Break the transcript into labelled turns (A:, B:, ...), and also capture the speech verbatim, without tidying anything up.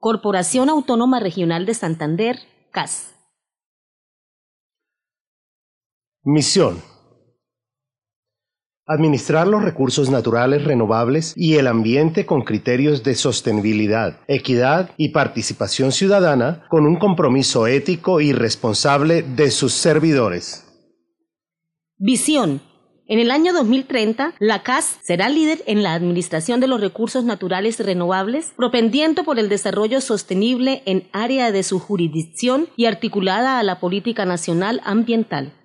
A: Corporación Autónoma Regional de Santander, C A S.
B: Misión: administrar los recursos naturales renovables y el ambiente con criterios de sostenibilidad, equidad y participación ciudadana, con un compromiso ético y responsable de sus servidores.
A: Visión: en el año dos mil treinta, la C A S será líder en la administración de los recursos naturales renovables, propendiendo por el desarrollo sostenible en área de su jurisdicción y articulada a la política nacional ambiental.